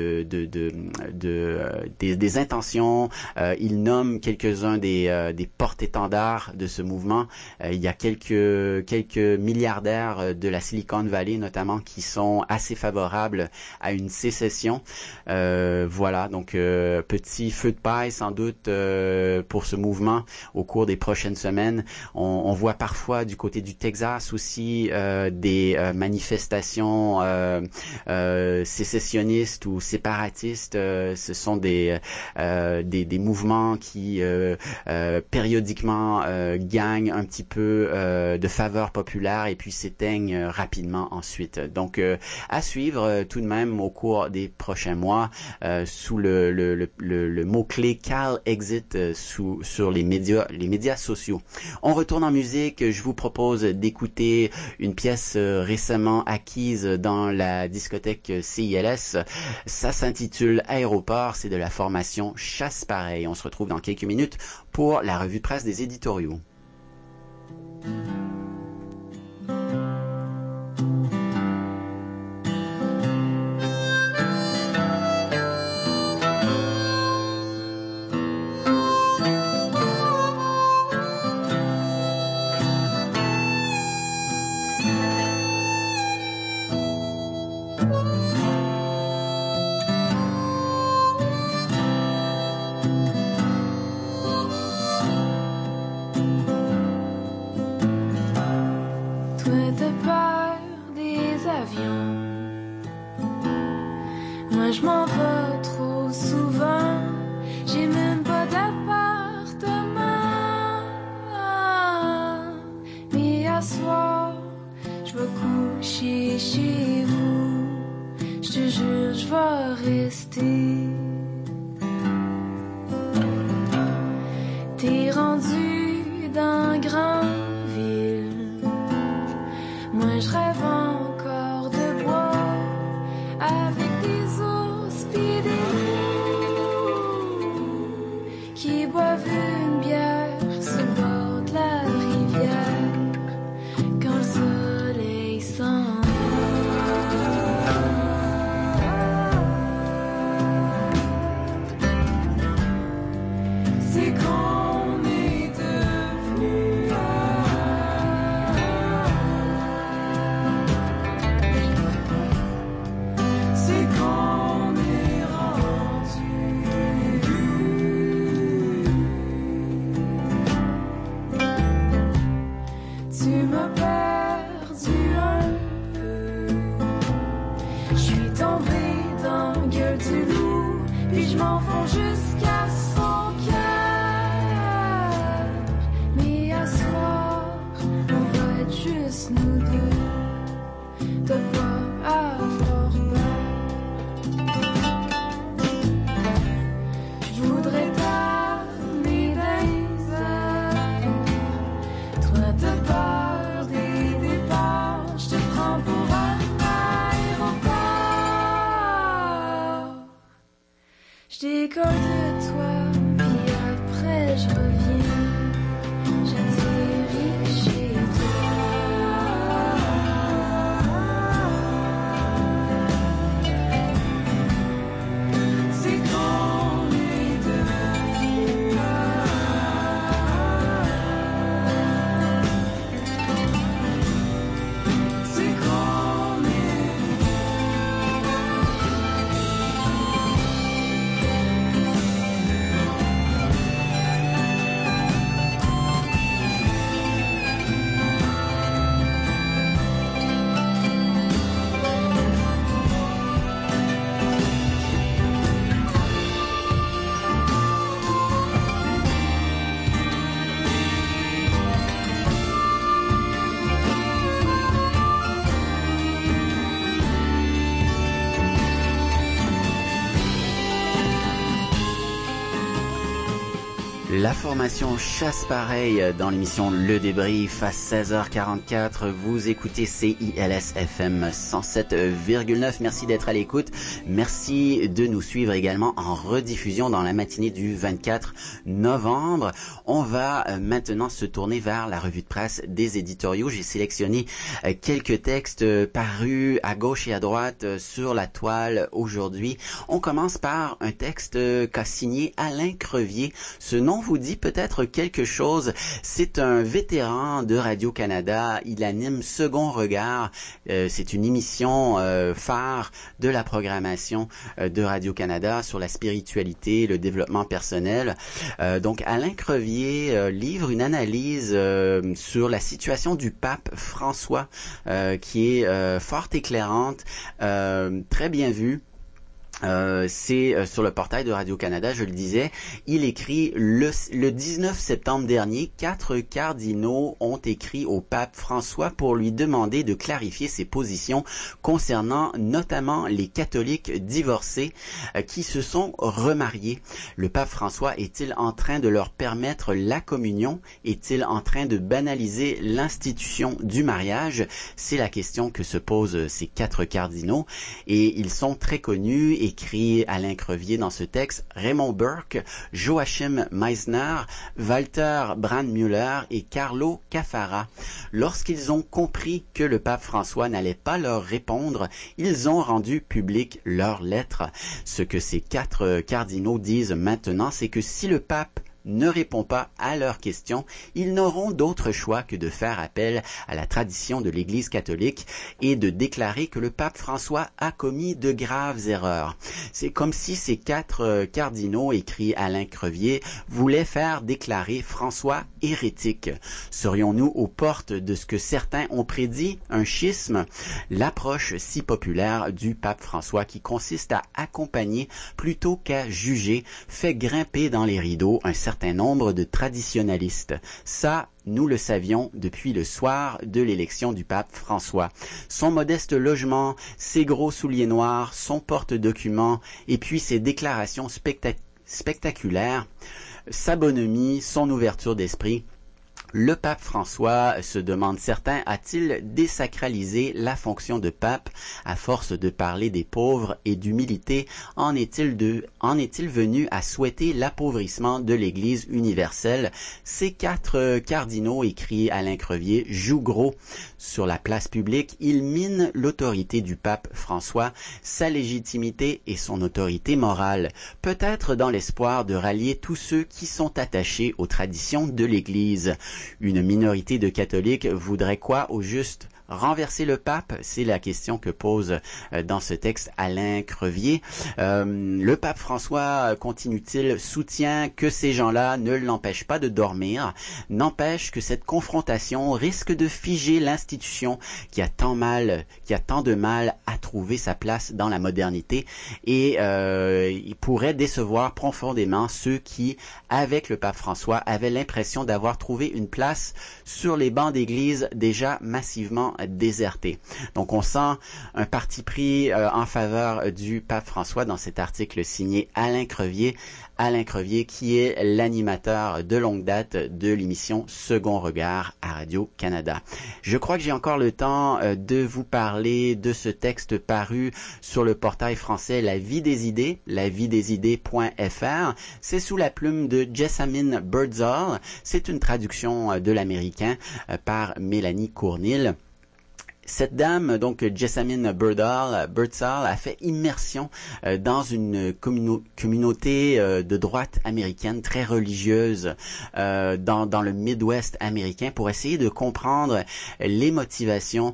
des intentions. Il nomme quelques-uns des porte-étendards de ce mouvement. Il y a quelques milliardaires de la Silicon Valley notamment qui sont assez favorables à une sécession. Voilà, donc petit feu de paille sans doute pour ce mouvement au cours des prochaines semaines. On voit parfois du côté du Texas aussi des manifestations sécessionnistes ou séparatistes. Ce sont des mouvements qui périodiquement gagnent un petit peu de faveur populaire et puis s'éteignent rapidement ensuite. Donc à suivre tout de même au cours des prochains mois sous le mot-clé Cal Exit sur les médias sociaux. On retourne en musique. Je vous propose d'écouter une pièce récemment acquise dans la discothèque CILS. Ça s'intitule Aéroport, c'est de la formation Chasse Pareil. On se retrouve dans quelques minutes pour la revue de presse des éditoriaux. Moi je m'en vais trop souvent, j'ai même pas d'appartement. Mais à soir, je vais coucher chez vous, je te jure je vais rester. T'es rendu dans grande ville, moi je rêve encore de boire avec des ours pis des loups qui boivent une bière sur le bord de la rivière quand le soleil s'en va. C'est qu'on est devenu c'est qu'on est rendu. Tu m'as perdu un peu. Je suis tombée dans la gueule du loup, puis je m'enfonce jusqu'à son cœur. Mais à soir, on va être juste nous deux. T'as pas à avoir peur. Je décolle de toi, puis après je reviens. J'atterris chez toi. C'est grand les deux. C'est grand les deux. La formation Chasse Pareil dans l'émission Le Débrief à 16h44. Vous écoutez CILS FM 107,9. Merci d'être à l'écoute. Merci de nous suivre également en rediffusion dans la matinée du 24 novembre. On va maintenant se tourner vers la revue de presse des éditoriaux. J'ai sélectionné quelques textes parus à gauche et à droite sur la toile aujourd'hui. On commence par un texte qu'a signé Alain Crevier. Ce nom vous dit peut-être quelque chose. C'est un vétéran de Radio-Canada. Il anime Second Regard. C'est une émission phare de la programmation de Radio-Canada sur la spiritualité, le développement personnel. Donc Alain Crevier livre une analyse sur la situation du pape François qui est fort éclairante, très bien vue. C'est sur le portail de Radio-Canada, je le disais. Il écrit le 19 septembre dernier, 4 cardinaux ont écrit au pape François pour lui demander de clarifier ses positions concernant notamment les catholiques divorcés qui se sont remariés. Le pape François est-il en train de leur permettre la communion? Est-il en train de banaliser l'institution du mariage? C'est la question que se posent ces 4 cardinaux et ils sont très connus, écrit Alain Crevier dans ce texte, Raymond Burke, Joachim Meisner, Walter Brandmüller et Carlo Cafara. Lorsqu'ils ont compris que le pape François n'allait pas leur répondre, ils ont rendu public leur lettre. Ce que ces 4 cardinaux disent maintenant, c'est que si le pape ne répond pas à leurs questions, ils n'auront d'autre choix que de faire appel à la tradition de l'Église catholique et de déclarer que le pape François a commis de graves erreurs. C'est comme si ces 4 cardinaux, écrit Alain Crevier, voulaient faire déclarer François hérétique. Serions-nous aux portes de ce que certains ont prédit, un schisme? L'approche si populaire du pape François qui consiste à accompagner plutôt qu'à juger fait grimper dans les rideaux un certain nombre de traditionalistes. Ça, nous le savions depuis le soir de l'élection du pape François. Son modeste logement, ses gros souliers noirs, son porte-documents et puis ses déclarations spectaculaires, sa bonhomie, son ouverture d'esprit. Le pape François, se demandent certains, a-t-il désacralisé la fonction de pape à force de parler des pauvres et d'humilité? En est-il venu à souhaiter l'appauvrissement de l'Église universelle? Ces 4 cardinaux, écrit Alain Crevier, jouent gros sur la place publique. Ils minent l'autorité du pape François, sa légitimité et son autorité morale, peut-être dans l'espoir de rallier tous ceux qui sont attachés aux traditions de l'Église. Une minorité de catholiques voudrait quoi au juste? Renverser le pape? C'est la question que pose dans ce texte Alain Crevier. Le pape François, continue-t-il, soutient que ces gens-là ne l'empêchent pas de dormir, n'empêche que cette confrontation risque de figer l'institution qui a tant de mal à trouver sa place dans la modernité et il pourrait décevoir profondément ceux qui, avec le pape François, avaient l'impression d'avoir trouvé une place sur les bancs d'église déjà massivement désertés. Donc on sent un parti pris en faveur du pape François dans cet article signé Alain Crevier. Alain Crevier qui est l'animateur de longue date de l'émission Second Regard à Radio-Canada. Je crois que j'ai encore le temps de vous parler de ce texte paru sur le portail français La Vie des idées, lavidiesidées.fr. C'est sous la plume de Jessamine Birdsall. C'est une traduction de l'américain par Mélanie Cournil. Cette dame, donc Jessamine Birdsall, a fait immersion dans une communauté de droite américaine très religieuse dans le Midwest américain pour essayer de comprendre les motivations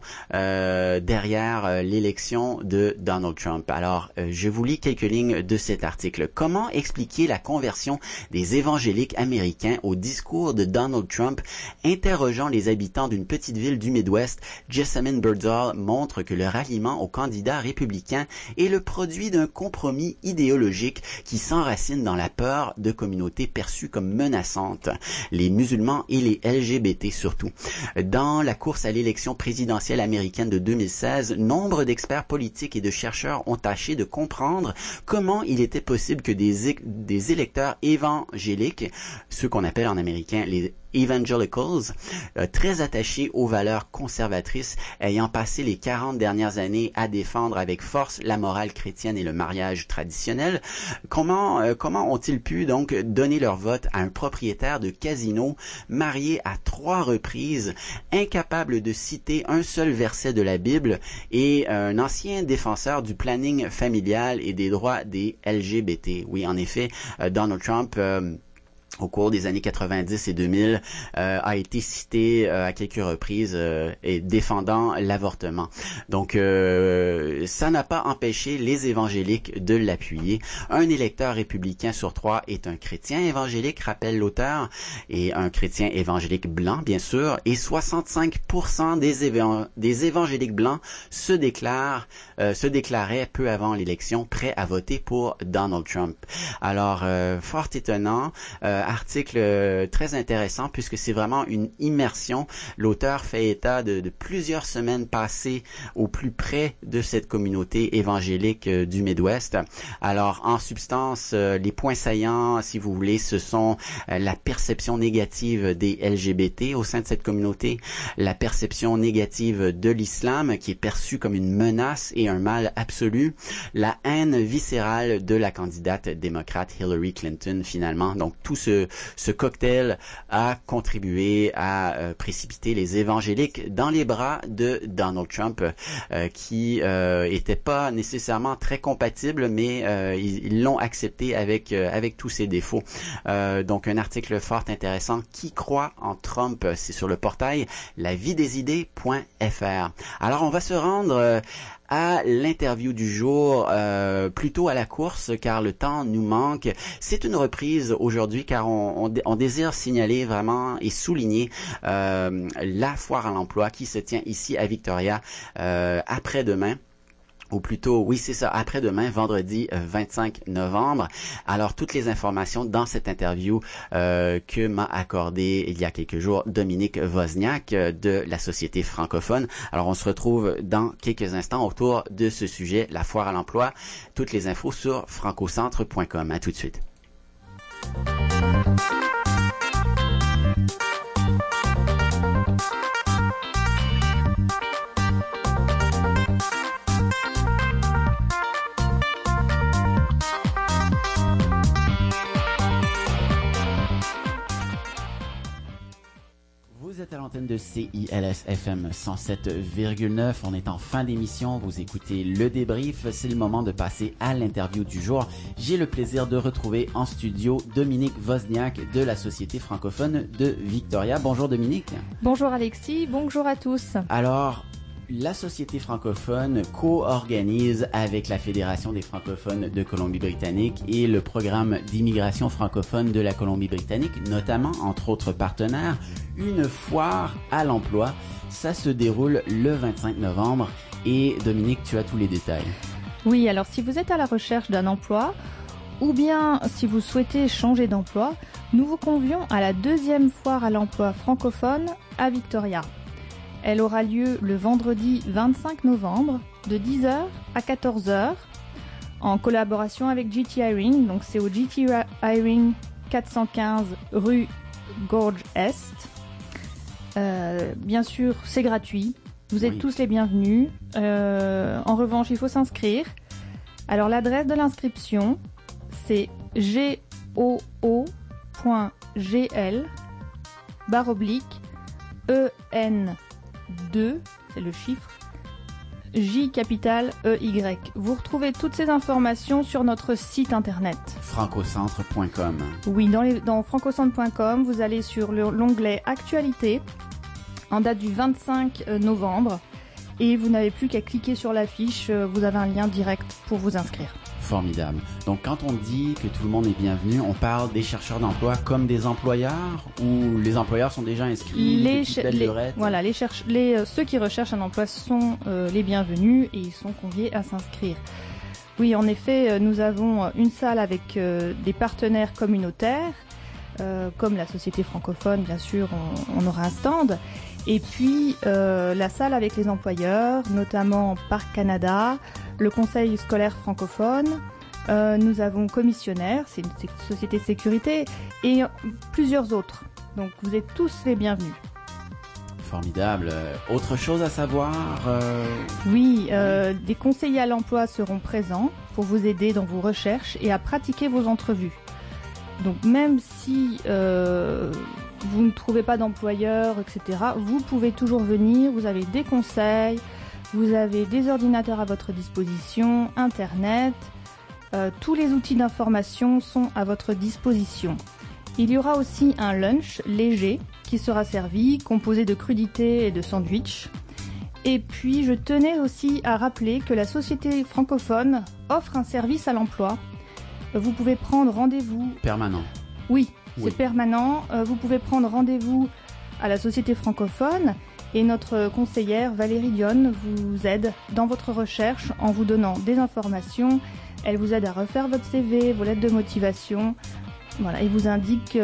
derrière l'élection de Donald Trump. Alors, je vous lis quelques lignes de cet article. Comment expliquer la conversion des évangéliques américains au discours de Donald Trump? Interrogeant les habitants d'une petite ville du Midwest, Jessamine Birdsall montre que le ralliement au candidat républicain est le produit d'un compromis idéologique qui s'enracine dans la peur de communautés perçues comme menaçantes, les musulmans et les LGBT surtout. Dans la course à l'élection présidentielle américaine de 2016, nombre d'experts politiques et de chercheurs ont tâché de comprendre comment il était possible que des électeurs évangéliques, ceux qu'on appelle en américain les evangelicals, très attachés aux valeurs conservatrices, ayant passé les 40 dernières années à défendre avec force la morale chrétienne et le mariage traditionnel, comment ont-ils pu donc donner leur vote à un propriétaire de casino marié à 3 reprises, incapable de citer un seul verset de la Bible et un ancien défenseur du planning familial et des droits des LGBT? Oui, en effet, Donald Trump au cours des années 90 et 2000, a été cité à quelques reprises et défendant l'avortement. Donc, ça n'a pas empêché les évangéliques de l'appuyer. Un électeur républicain sur 3 est un chrétien évangélique, rappelle l'auteur, et un chrétien évangélique blanc, bien sûr, et 65% des évangéliques blancs se déclaraient peu avant l'élection prêts à voter pour Donald Trump. Alors, fort étonnant, article très intéressant puisque c'est vraiment une immersion. L'auteur fait état de plusieurs semaines passées au plus près de cette communauté évangélique du Midwest. Alors, en substance, les points saillants, si vous voulez, ce sont la perception négative des LGBT au sein de cette communauté, la perception négative de l'islam qui est perçue comme une menace et un mal absolu, la haine viscérale de la candidate démocrate Hillary Clinton finalement. Donc, tout ce cocktail a contribué à précipiter les évangéliques dans les bras de Donald Trump, qui était pas nécessairement très compatible, mais ils l'ont accepté avec tous ses défauts. Donc un article fort intéressant. Qui croit en Trump? C'est sur le portail lavidiesidées.fr. Alors on va se rendre à l'interview du jour, plutôt à la course car le temps nous manque. C'est une reprise aujourd'hui car on désire signaler vraiment et souligner la foire à l'emploi qui se tient ici à Victoria après-demain. Ou plutôt, oui, c'est ça, après-demain, vendredi 25 novembre. Alors, toutes les informations dans cette interview que m'a accordé il y a quelques jours Dominique Wozniak de la Société francophone. Alors, on se retrouve dans quelques instants autour de ce sujet, la foire à l'emploi. Toutes les infos sur francocentre.com. À tout de suite. Vous êtes à l'antenne de CILS FM 107,9. On est en fin d'émission. Vous écoutez le débrief. C'est le moment de passer à l'interview du jour. J'ai le plaisir de retrouver en studio Dominique Wozniak de la Société francophone de Victoria. Bonjour Dominique. Bonjour Alexis. Bonjour à tous. Alors, la Société francophone co-organise avec la Fédération des francophones de Colombie-Britannique et le programme d'immigration francophone de la Colombie-Britannique, notamment, entre autres partenaires, une foire à l'emploi. Ça se déroule le 25 novembre et Dominique, tu as tous les détails. Oui, alors si vous êtes à la recherche d'un emploi ou bien si vous souhaitez changer d'emploi, nous vous convions à la 2e foire à l'emploi francophone à Victoria. Elle aura lieu le vendredi 25 novembre de 10h à 14h en collaboration avec GT Hiring. Donc c'est au GT Hiring 415 rue Gorge Est. Bien sûr, c'est gratuit. Vous êtes tous les bienvenus. En revanche, il faut s'inscrire. Alors l'adresse de l'inscription, c'est goo.gl/EN2, c'est le chiffre, J capital EY. Vous retrouvez toutes ces informations sur notre site internet. francocentre.com. Oui, dans francocentre.com, vous allez sur l'onglet Actualité en date du 25 novembre et vous n'avez plus qu'à cliquer sur l'affiche, vous avez un lien direct pour vous inscrire. Formidable. Donc, quand on dit que tout le monde est bienvenu, on parle des chercheurs d'emploi comme des employeurs ou les employeurs sont déjà inscrits Voilà, ceux qui recherchent un emploi sont les bienvenus et ils sont conviés à s'inscrire. Oui, en effet, nous avons une salle avec des partenaires communautaires, comme la Société francophone, bien sûr, on aura un stand. Et puis, la salle avec les employeurs, notamment Parc Canada, le Conseil scolaire francophone, nous avons Commissionnaire, c'est une société de sécurité, et plusieurs autres. Donc, vous êtes tous les bienvenus. Formidable. Autre chose à savoir Oui, des conseillers à l'emploi seront présents pour vous aider dans vos recherches et à pratiquer vos entrevues. Donc, même si vous ne trouvez pas d'employeur, etc., vous pouvez toujours venir, vous avez des conseils, vous avez des ordinateurs à votre disposition, Internet, tous les outils d'information sont à votre disposition. Il y aura aussi un lunch léger qui sera servi, composé de crudités et de sandwichs. Et puis, je tenais aussi à rappeler que la Société francophone offre un service à l'emploi. Vous pouvez prendre rendez-vous... Permanent. Oui. C'est permanent. Vous pouvez prendre rendez-vous à la Société francophone et notre conseillère Valérie Dionne vous aide dans votre recherche en vous donnant des informations. Elle vous aide à refaire votre CV, vos lettres de motivation. Voilà, et vous indique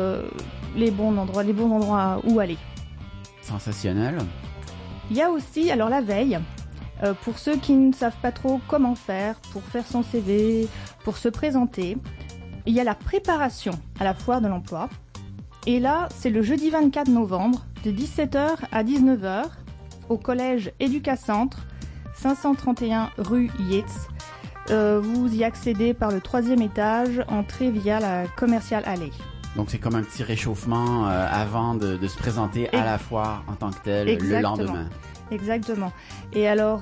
les bons endroits où aller. Sensationnel. Il y a aussi, alors la veille, pour ceux qui ne savent pas trop comment faire pour faire son CV, pour se présenter, il y a la préparation à la foire de l'emploi. Et là, c'est le jeudi 24 novembre, de 17h à 19h, au collège Éducacentre, 531 rue Yates. Vous y accédez par le 3e étage, entrée via la Commercial Alley. Donc c'est comme un petit réchauffement avant de se présenter à la foire en tant que telle le lendemain. Exactement. Et alors,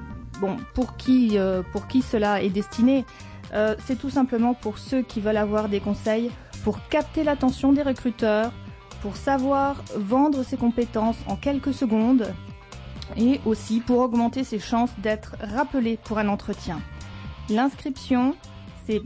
pour qui cela est destiné ? C'est tout simplement pour ceux qui veulent avoir des conseils, pour capter l'attention des recruteurs, pour savoir vendre ses compétences en quelques secondes et aussi pour augmenter ses chances d'être rappelé pour un entretien. L'inscription, c'est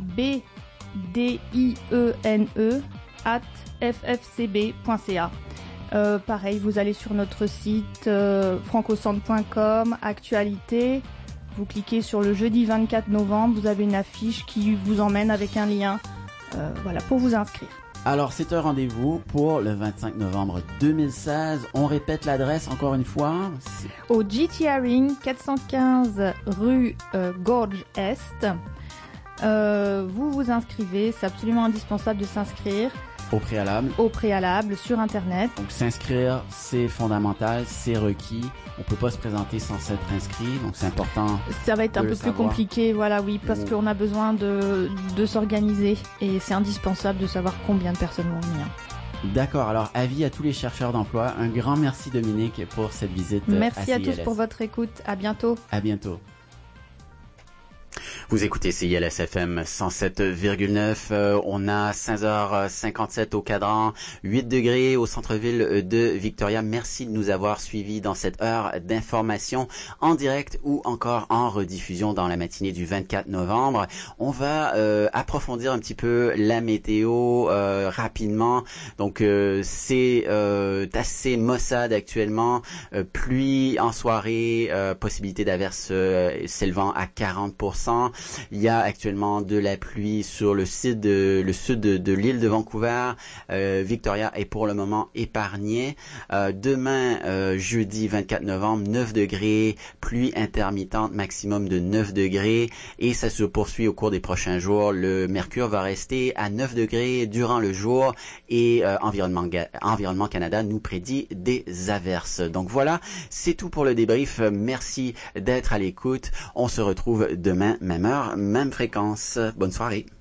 bdiene@ffcb.ca. Pareil, vous allez sur notre site francocentre.com, actualité. Vous cliquez sur le jeudi 24 novembre, vous avez une affiche qui vous emmène avec un lien pour vous inscrire. Alors, c'est un rendez-vous pour le 25 novembre 2016. On répète l'adresse encore une fois. Au GT Hiring, 415 rue Gorge Est. Vous vous inscrivez, c'est absolument indispensable de s'inscrire. Au préalable. Au préalable, sur Internet. Donc s'inscrire, c'est fondamental, c'est requis. On peut pas se présenter sans s'être inscrit, donc c'est important. Ça va être un peu plus compliqué, parce qu'on a besoin de s'organiser et c'est indispensable de savoir combien de personnes vont venir. D'accord, alors avis à tous les chercheurs d'emploi. Un grand merci Dominique pour cette visite. Merci à tous pour votre écoute. À bientôt. À bientôt. Vous écoutez CILS FM 107,9. On a 15h57 au cadran, 8 degrés au centre-ville de Victoria. Merci de nous avoir suivis dans cette heure d'information en direct ou encore en rediffusion dans la matinée du 24 novembre. On va approfondir un petit peu la météo rapidement. Donc c'est assez maussade actuellement. Pluie en soirée, possibilité d'averse s'élevant à 40%. Il y a actuellement de la pluie sur le sud de l'île de Vancouver. Victoria est pour le moment épargnée. Demain, jeudi 24 novembre, 9 degrés, pluie intermittente, maximum de 9 degrés. Et ça se poursuit au cours des prochains jours. Le mercure va rester à 9 degrés durant le jour et Environnement Canada nous prédit des averses. Donc voilà, c'est tout pour le débrief. Merci d'être à l'écoute. On se retrouve demain, même heure, même fréquence. Bonne soirée.